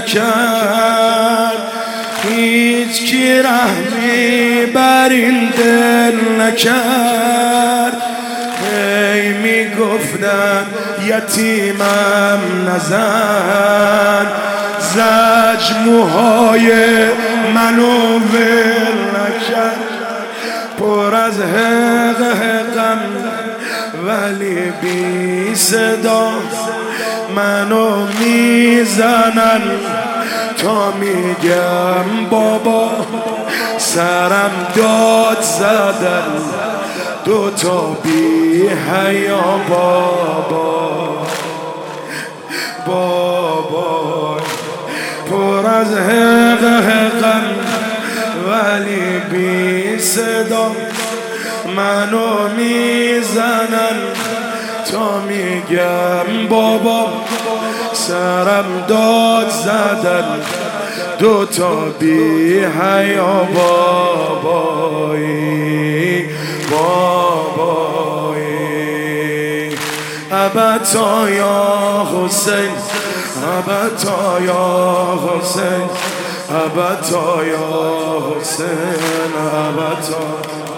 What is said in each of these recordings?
نکرد، هیچ کی رحمی بر این دل نکرد. هی میگفتن یتیمم نزن، زج موهای منو ول نکرد. پر از حقم ولی بی صدا، منو میزنن تا میگم بابا. سرم داد زدن دوتا بی حیا بابا. بابا پر از حقم ولی بی صدا، منو میزنن تا میگم بابا. سرم داد زدن دوتا بی حیا بابایی. بابایی ابتا یا حسین، ابتا یا حسین، ابتا یا حسین، ابتا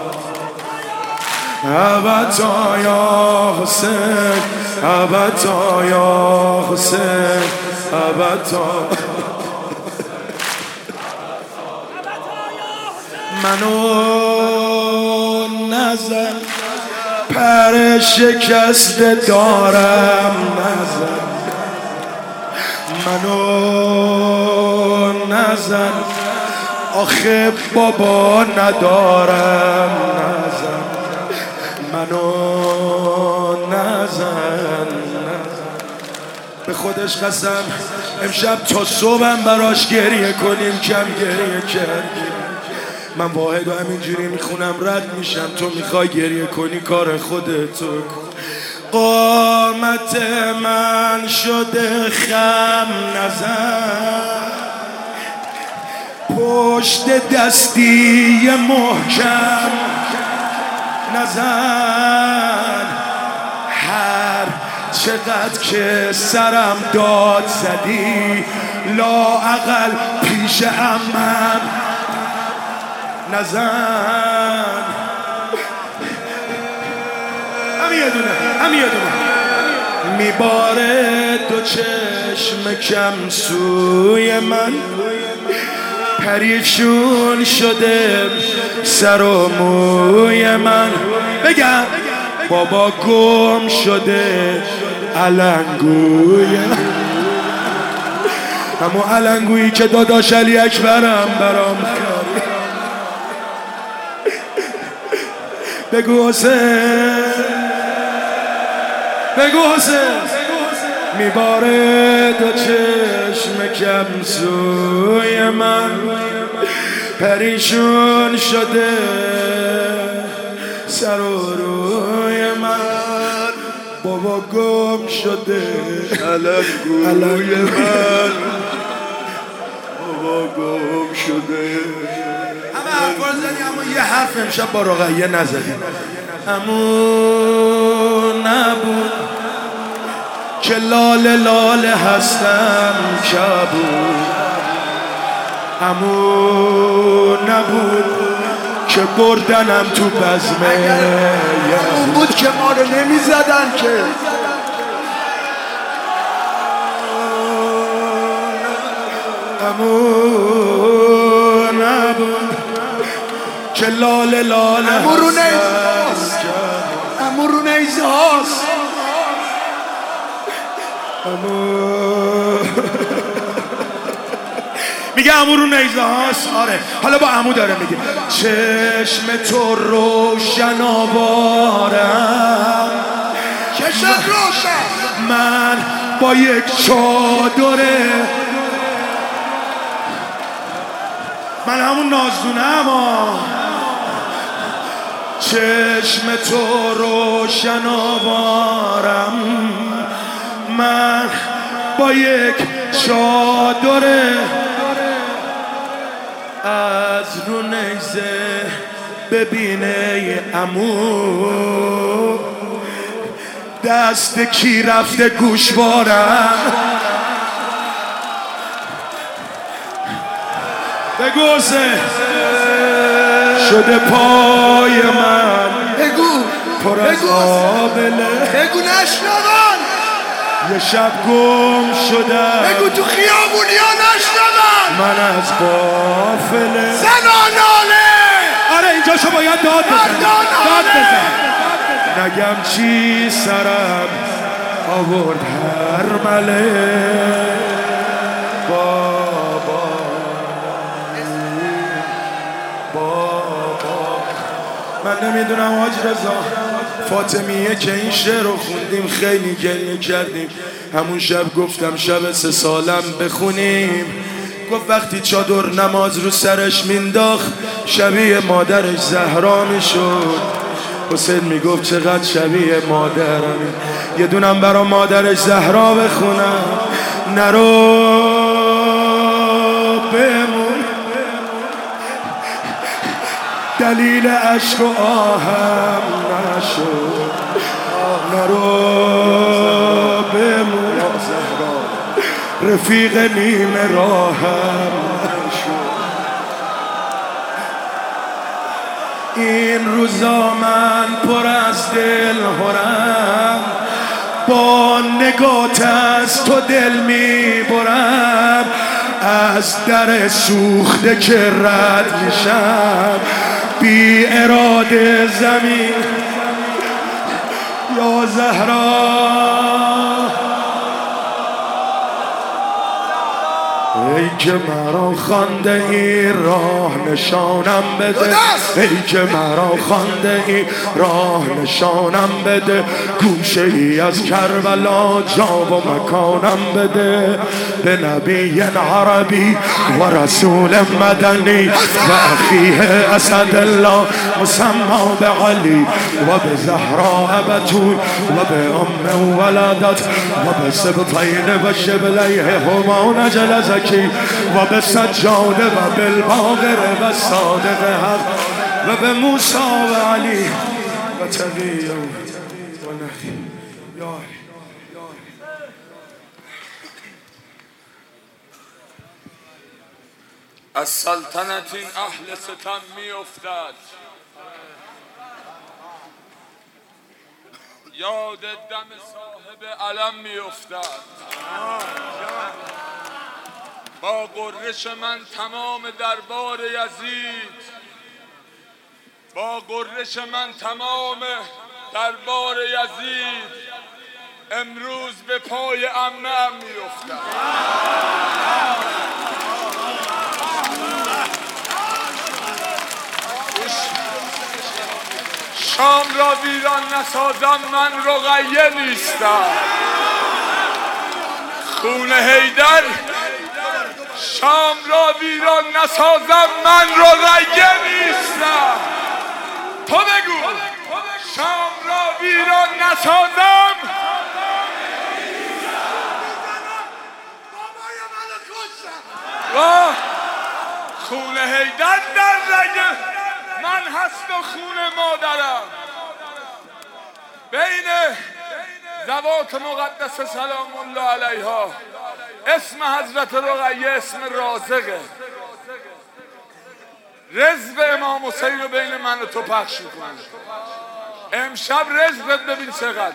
ابتا یا حسین، ابتا یا حسین، ابتا. منو نزن پر شکسته دارم، نزن منو نزن آخه بابا ندارم، نزن منو نزن. به خودش قسم امشب تا صبحم براش گریه کنیم، کم گریه کردیم. من واحد و همینجوری میخونم رد میشم، تو میخوای گریه کنی کار خودتو کن. قامت من شده خم نزن، پشت دستی محکم نزن. هر چقدر که سرم داد زدی لااقل پیش عمم نزن. همین یه دونه، همین یه دونه. میباره دو چشم کم سوی من، پریشون شده سر و موی من. بگم بابا گم شده علنگوی، همون علنگویی که داداش علی اکبرم برام خری. بگو حسین، بگو حسین. میباره دو چشم کم سوی من، پریشون شده سر و روی من. بابا گم شده علنگوی من، بابا گم شده. همه حرفا زدی اما یه حرف امشب با رقیه نزدیم. همون نبود که لاله لاله هستم کبود، همون نبود که بردنم تو بزمه، همون بود که ما رو نمیزدن که. همون نبود که لاله لاله هستم، همون رو نیزه هاست. میگه عمو رو نیزه هاست. آره حالا با عمو داره میگه چشم تو روشن آوارم، چشم روشن. من با یک چادره، من همون نازدونم ها. چشم تو روشن آوارم، من با یک چادره از رو نیزه ببینه عمو دست کی رفته گوشوارم. بگو حسین شده پای من بگو پر از آبله بگو نشنون یه شب گم شدم بگو تو خیابونیا نشنون من از قافله زناناله آره اینجا شو باید داد بزن نگم چی سرم آورد هر مله بابا من نمیدونم حاج رضا فاطمیه که این شعر رو خوندیم خیلی گریه کردیم. همون شب گفتم شب 3 سالم بخونیم. گفت وقتی چادر نماز رو سرش مینداخت شبیه مادرش زهرا میشد. حسین میگفت چقدر شبیه مادرم. یه دونم برا مادرش زهرا بخونم. نرو بمون دلیل عشق و آهم نشد. نرو بمون رفیق نیم راهم نشد. این روزا من پر از دل هرم با نگات از تو دل میبرم. از در سوخته که رد میشم بی اراده زمین یا زهرا ای که مرا خوانده ای راه نشانم بده. ای که مرا خوانده ای راه نشانم بده. گوشه ای از کربلا جا و مکانم بده. به نبی عربی و رسول مدنی و اخیه اسد الله مسمى بعلی و به زهراء بتول و به ام ولدت و به سبطین و شبلیه هما نجل زکی و به سجاده و بالباقر و صادق حق و به موسی و علی و تقی و نهی یا علی. از سلطنت این اهل ستم می افتد. یاد دم صاحب علم می افتد. با غرش من تمام دربار یزید، با غرش من تمام دربار یزید امروز به پای عمه می افتد. شام را ویران نسازم من رقیه نیستم. خون حیدر شام را ویران نسازم من رقیه نیستم. تو بگو شام را ویران نسازم و خون حیدر در رگ من هست و خون مادرم. بین ذوات مقدس سلام الله علیها اسم حضرت رقیه اسم رازقه. رزق امام حسین رو بین من و تو پخش میکنه. امشب رزقت ببین چقدر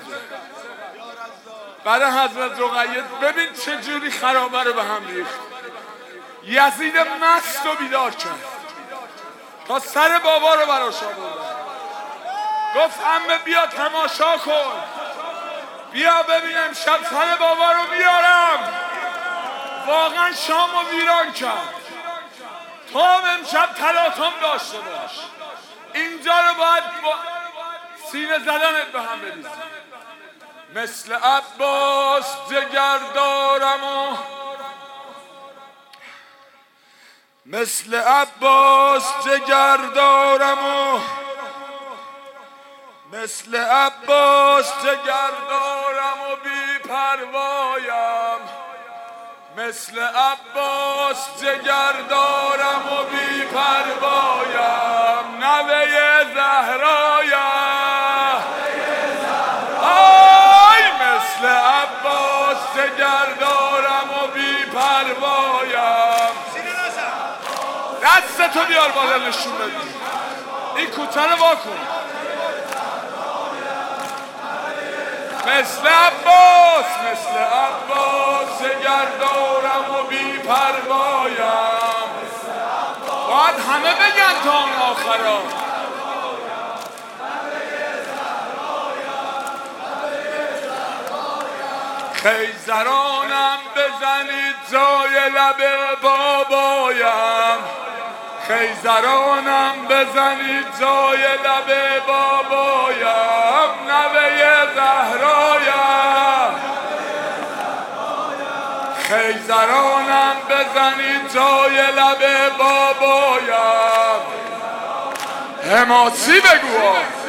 برای حضرت رقیه. ببین چه جوری خرابه رو به هم ریخت. یزید مست و بیدار کرد تا سر بابا رو براش آوردن. گفت عمه بیا تماشا کن، بیا ببینم شب سر بابا رو بیارم. واقعا شامو ویران کرد. تو هم امشب تلاطم داشته باش. اینجا رو باید با سینه زدنت به هم بریزی. مثل عباس جگر دارم و مثل عباس جگر دارم و مثل عباس جگر دارم و بی پروایم. مثل عباس جگر دارم و بی پروایم. نوه زهرایم آی مثل عباس جگر دارم و بی پروایم. دستتو بیار بالا نشون بدی. این کوتاه رو واکن مثل عباس گردارم و بی پروایم. باید همه بگن تا اون آخرا. خیزرانم بزنید جای لب بابایم. خیزرانم بزنید جای لب بابایم. نوه زهرایم. خیزرانم بزنید جای لب بابایم. حماسی بگو